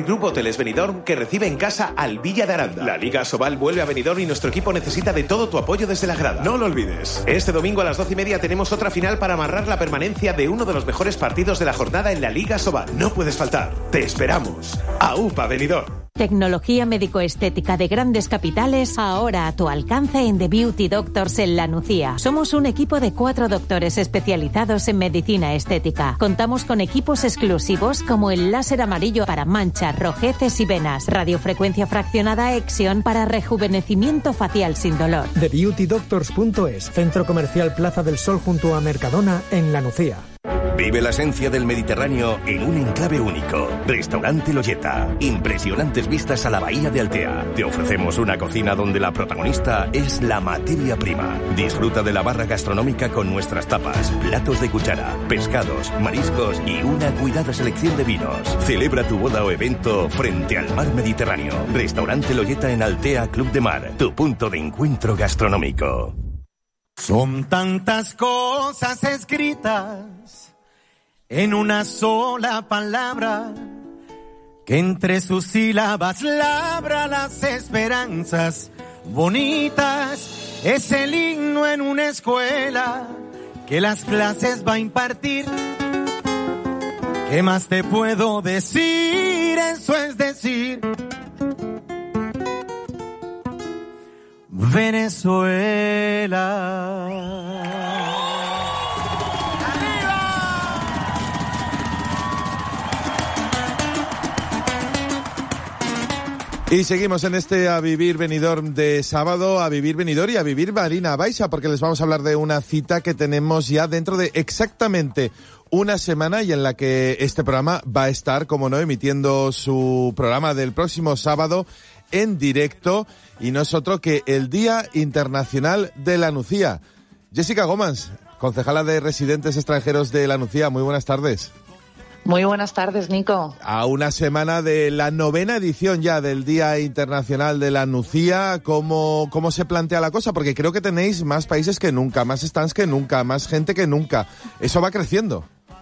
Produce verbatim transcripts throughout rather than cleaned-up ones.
Grupo Hoteles Benidorm, que recibe en casa al Villa de Aranda. La Liga Asobal vuelve a Benidorm y nuestro equipo necesita de todo tu apoyo desde la grada. No lo olvides. Este domingo a las doce y media tenemos otra final para amarrar la permanencia de uno de los mejores partidos de la jornada en la Liga Asobal. No puedes faltar. Te esperamos. AUPA Benidorm. Tecnología médico-estética de grandes capitales, ahora a tu alcance en The Beauty Doctors en La Nucía. Somos un equipo de cuatro doctores especializados en medicina estética. Contamos con equipos exclusivos como el láser amarillo para manchas, rojeces y venas, radiofrecuencia fraccionada Exion para rejuvenecimiento facial sin dolor. The Beauty Doctors punto es, Centro Comercial Plaza del Sol junto a Mercadona en La Nucía. Vive la esencia del Mediterráneo en un enclave único. Restaurante Loyeta. Impresionantes vistas a la bahía de Altea. Te ofrecemos una cocina donde la protagonista es la materia prima. Disfruta de la barra gastronómica con nuestras tapas, platos de cuchara, pescados, mariscos y una cuidada selección de vinos. Celebra tu boda o evento frente al mar Mediterráneo. Restaurante Loyeta en Altea Club de Mar. Tu punto de encuentro gastronómico. Son tantas cosas escritas en una sola palabra, que entre sus sílabas labra las esperanzas bonitas. Es el himno en una escuela que las clases va a impartir. ¿Qué más te puedo decir? Eso es decir, Venezuela. Y seguimos en este A Vivir Benidorm de sábado, A Vivir Benidorm y A Vivir Marina Baixa, porque les vamos a hablar de una cita que tenemos ya dentro de exactamente una semana y en la que este programa va a estar, como no, emitiendo su programa del próximo sábado en directo, y no es otro que el Día Internacional de la Nucía. Jessica Gómez, concejala de Residentes Extranjeros de la Nucía, muy buenas tardes. Muy buenas tardes, Nico. A una semana de la novena edición ya del Día Internacional de la Nucía, ¿cómo, cómo se plantea la cosa? Porque creo que tenéis más países que nunca, más stands que nunca, más gente que nunca. Eso va creciendo.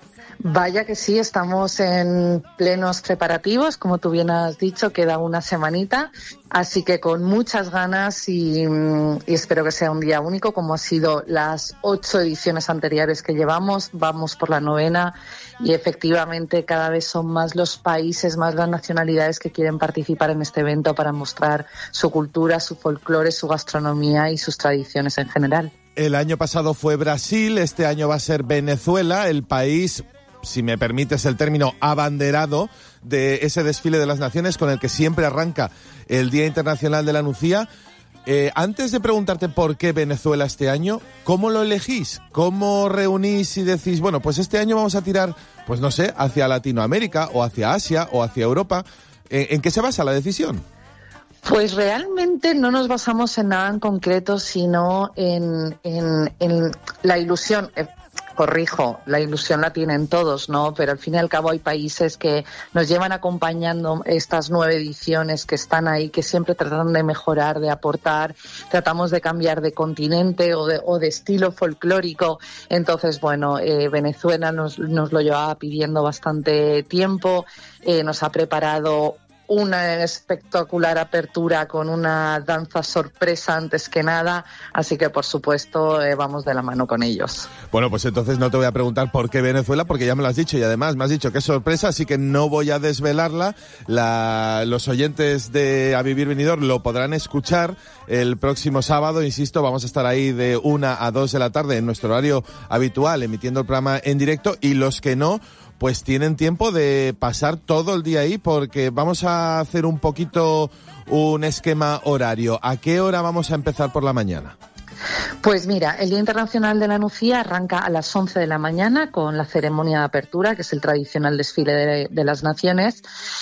Vaya que sí, estamos en plenos preparativos, como tú bien has dicho, queda una semanita, así que con muchas ganas y, y espero que sea un día único, como ha sido las ocho ediciones anteriores que llevamos. Vamos por la novena y efectivamente cada vez son más los países, más las nacionalidades que quieren participar en este evento para mostrar su cultura, su folclore, su gastronomía y sus tradiciones en general. El año pasado fue Brasil, este año va a ser Venezuela, el país, si me permites el término, abanderado de ese desfile de las naciones con el que siempre arranca el Día Internacional de la Nucía. Eh, antes de preguntarte por qué Venezuela este año, ¿cómo lo elegís? ¿Cómo reunís y decís, bueno, pues este año vamos a tirar, pues no sé, hacia Latinoamérica o hacia Asia o hacia Europa? ¿En, en qué se basa la decisión? Pues realmente no nos basamos en nada en concreto, sino en, en, en la ilusión. Eh, corrijo, la ilusión la tienen todos, ¿no? Pero al fin y al cabo hay países que nos llevan acompañando estas nueve ediciones, que están ahí, que siempre tratan de mejorar, de aportar, tratamos de cambiar de continente o de, o de estilo folclórico. Entonces, bueno, eh, Venezuela nos, nos lo llevaba pidiendo bastante tiempo, eh, nos ha preparado una espectacular apertura con una danza sorpresa antes que nada, así que por supuesto eh, vamos de la mano con ellos. Bueno, pues entonces no te voy a preguntar por qué Venezuela, porque ya me lo has dicho y además me has dicho que es sorpresa, así que no voy a desvelarla. La, los oyentes de A Vivir Benidorm lo podrán escuchar el próximo sábado, insisto, vamos a estar ahí de una a dos de la tarde en nuestro horario habitual, emitiendo el programa en directo, y los que no, pues tienen tiempo de pasar todo el día ahí, porque vamos a hacer un poquito un esquema horario. ¿A qué hora vamos a empezar por la mañana? Pues mira, el Día Internacional de la Nucía arranca a las once de la mañana con la ceremonia de apertura, que es el tradicional desfile de, de las naciones,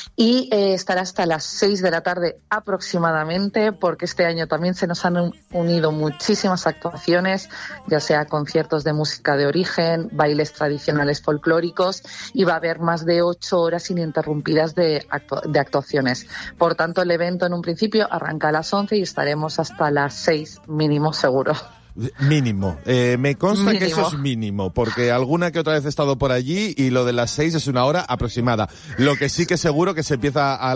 y eh, estará hasta las seis de la tarde aproximadamente, porque este año también se nos han unido muchísimas actuaciones, ya sea conciertos de música de origen, bailes tradicionales folclóricos, y va a haber más de ocho horas ininterrumpidas de, actu- de actuaciones. Por tanto, el evento en un principio arranca a las once y estaremos hasta las seis mínimo seguro. Mínimo. Eh, me consta mínimo. que eso es mínimo, porque alguna que otra vez he estado por allí y lo de las seis es una hora aproximada. Lo que sí que seguro que se empieza a